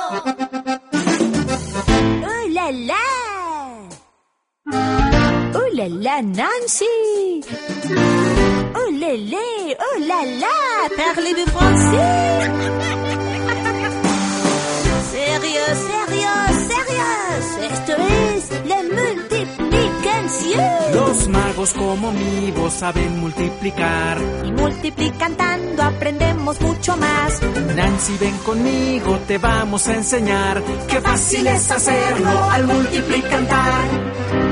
¡Oh, la, la! ¡Oh, la, la, Nancy! ¡Oh, lélé! ¡Oh, la, la! Parlez-vous français? ¡Sérieux, sérieux, sérieux! Esto es la multiplicación. Los magos como mi voz saben multiplicar. Y multiplicando aprendemos mucho más. Nancy, ven conmigo, te vamos a enseñar. Qué fácil es hacerlo al multiplicar.